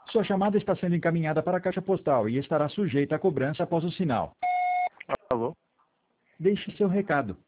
Sua chamada está sendo encaminhada para a caixa postal e estará sujeita a cobrança após o sinal. Alô? Deixe seu recado.